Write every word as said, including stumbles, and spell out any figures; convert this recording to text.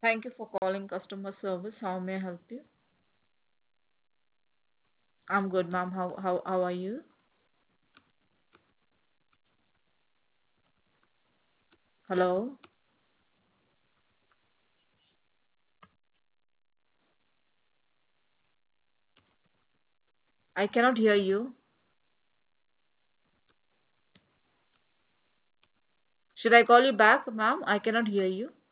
Thank you for calling customer service. How may I help you? I'm good, ma'am. How how how are you? Hello? I cannot hear you. Should I call you back, ma'am? I cannot hear you.